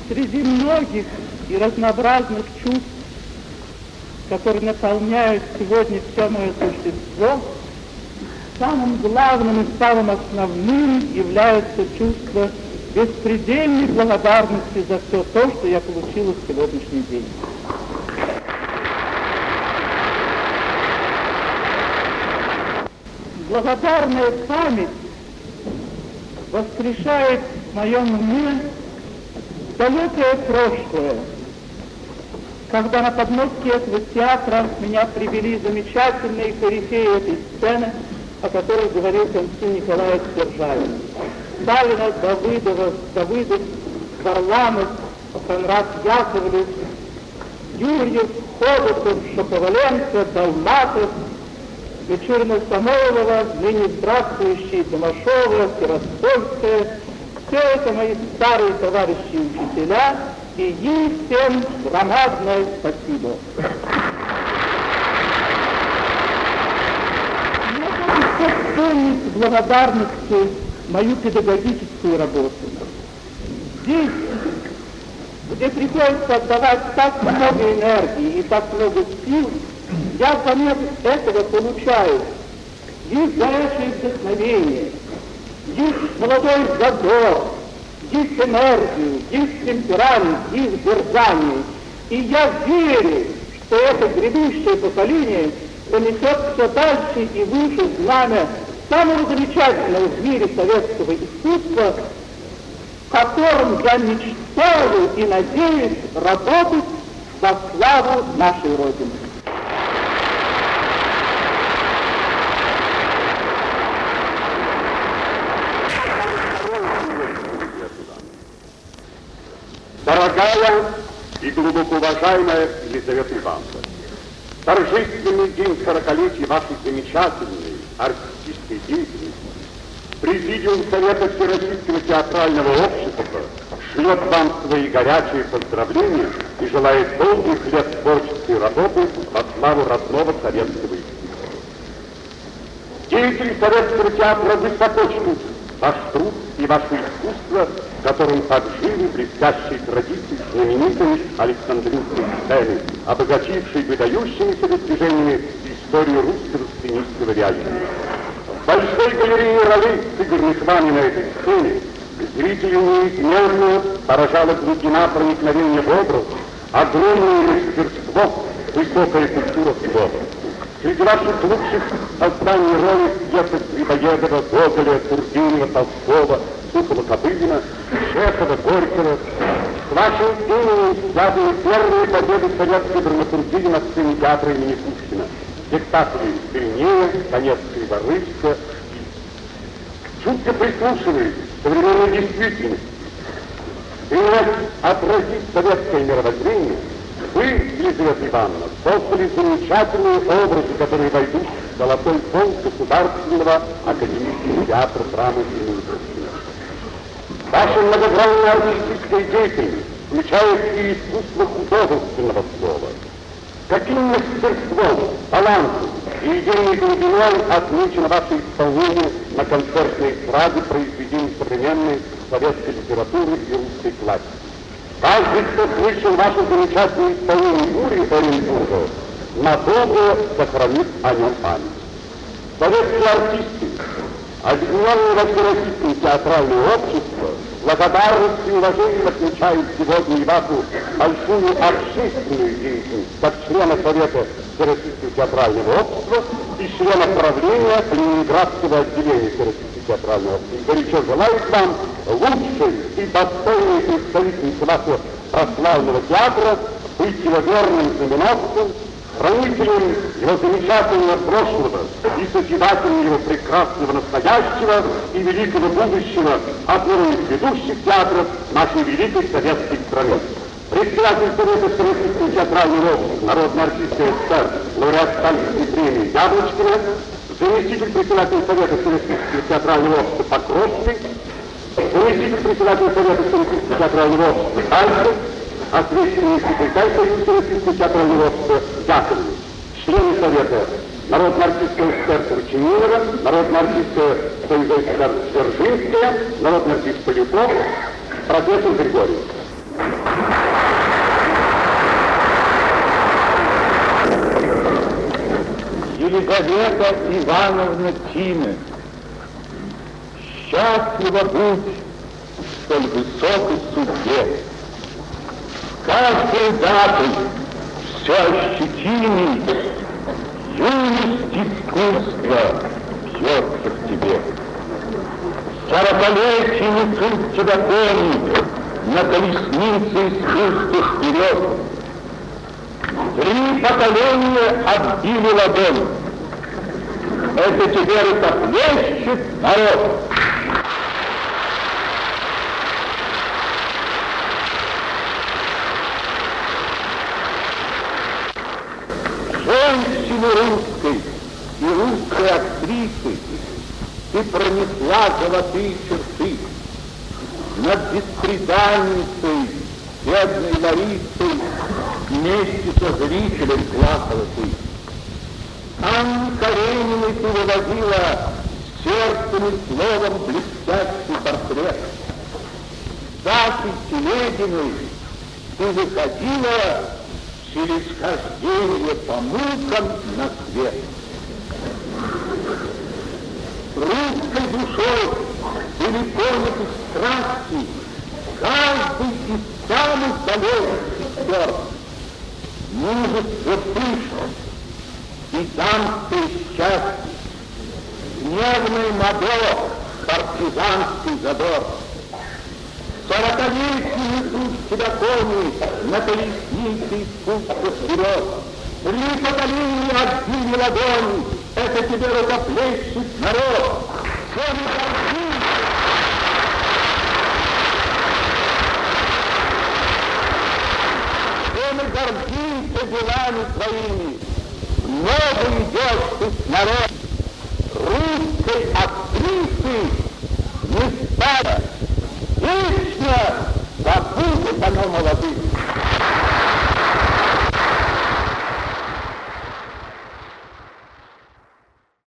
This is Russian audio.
Среди многих и разнообразных чувств, которые наполняют сегодня все мое существо, самым главным и самым основным является чувство беспредельной благодарности за все то, что я получила в сегодняшний день. Благодарная память воскрешает в моем уме далекое прошлое, когда на подмостке этого театра меня привели замечательные корифеи этой сцены, о которых говорил Константин Николаевич Державин. Сталина, Давыдов, Варламов, Конрад Яковлев, Юрьев, Ходосов, Шаповаленко, Долматов, Мичурина Самойлова, ныне здравствующие Тимошова, Тираспольская. Все это мои старые товарищи и учителя, и им всем громадное спасибо. Я хочу вспомнить с благодарностью мою педагогическую работу. Здесь, где приходится отдавать так много энергии и так много сил, я взамен этого получаю есть горячее вдохновение, есть молодой задор, есть энергию, есть темперамент, есть дерзание. И я верю, что это грядущее поколение понесет все дальше и выше знамя самого замечательного в мире советского искусства, в котором я мечтаю и надеюсь работать во славу нашей Родины. Дорогая и глубоко уважаемая Елизавета Ивановна, торжественный день 40-летия вашей замечательной артистической деятельности Президиум Совета Всероссийского театрального общества шлет вам свои горячие поздравления и желает долгих лет творческой работы во славу родного советского искусства. Деятели Советского театра высоко чтут ваш труд и ваше искусство, которым поджили блестящие традиции знаменитой Александринской сцены, обогатившей выдающимися достижениями историю русского сценического реализма. В большой галерее ролей, сыгранных вами на этой сцене, зрители неизмерно поражала глубина проникновения в образ, огромное мастерство, высокая культура слова. Среди ваших лучших созданий роли пьесы Грибоедова, Гоголя, Тургенева, Толстого, Сухова-Кобылина, Чехова, Горького. С вашим именем связаны первые победы советской драматургии на сцене театра имени Пушкина. Спектакли «Древнее», «Конец Криворыжска». Чутко прислушиваясь к современной действительности, стремясь отразить советское мировоззрение, вы, Елизавета Ивановна, создали замечательные образы, которые войдут в золотой фонд Государственного академического театра драмы имени Пушкина. Ваша многогранная артистическая деятельность включает и искусство художественного слова. Каким мастерством, талантом и идейной глубиной отмечено ваше исполнение на концертной эстраде произведений современной советской литературы и русской классики. Каждый, кто слышал ваше замечательное исполнение Юрия Оренбурга, надолго сохранит о нем память. Советские артисты, объединенные во Всероссийском театральное общество, благодарность и уважением отмечают сегодня и вашу большую общественную деятельность как члена Совета Всероссийского театрального общества и члена правления Ленинградского отделения Всероссийского театрального общества. И горячо желают вам лучшей и достойной представительницы вашего прославленного театра быть его верным знаменосцем, хранителем его замечательного прошлого и созидателем его прекрасного настоящего и великого будущего, одного из ведущих театров нашей великой советской страны. Председатель Совета Всероссийского театрального общества, народный артист СССР, лауреат Сталинской премии Яблочкина, заместитель председателя Совета Всероссийского театрального общества Покровский, заместитель председателя Совета Всероссийского театрального общества Кальцев, ответственный секретарь Союза Всероссийского театрального общества Яковлев, члены Совета, народная артистка СССР Турчининова, народная артистка Союза СССР Дзержинская, народный артист Полюков, профессор Григорьев. Елизавета Ивановна Тина, счастлива будь в столь высокой судьбе. Каждой датой все ощутимей юность искусства бьется в тебе. 40-летие несут тебя кони на колеснице искусства вперед. 3 поколения отбили ладонь. Это тебе рукоплещет народ. Женщины русской и русской актрисы, ты пронесла золотые черты. Над беспреданницей, бедной Ларисой, вместе со зрителем плакала ты. Анне Карениной ты выводила сердцем и словом блестящий портрет. Сашей Телегиной ты выходила через хождение по мукам на свет. Русской душой были поняты страсти каждый из самых далеких сестер. Мужество пышно и дамское счастье, гневный мадо, партизанский задор. 40-летие несут тебя кони на колеснице искусства вперед. 3 поколения отбили ладони, это тебе рукоплещет народ. Все мы гордимся. Все мы гордимся делами твоими. Много идешь ты, народ. Русской актрисы не стало.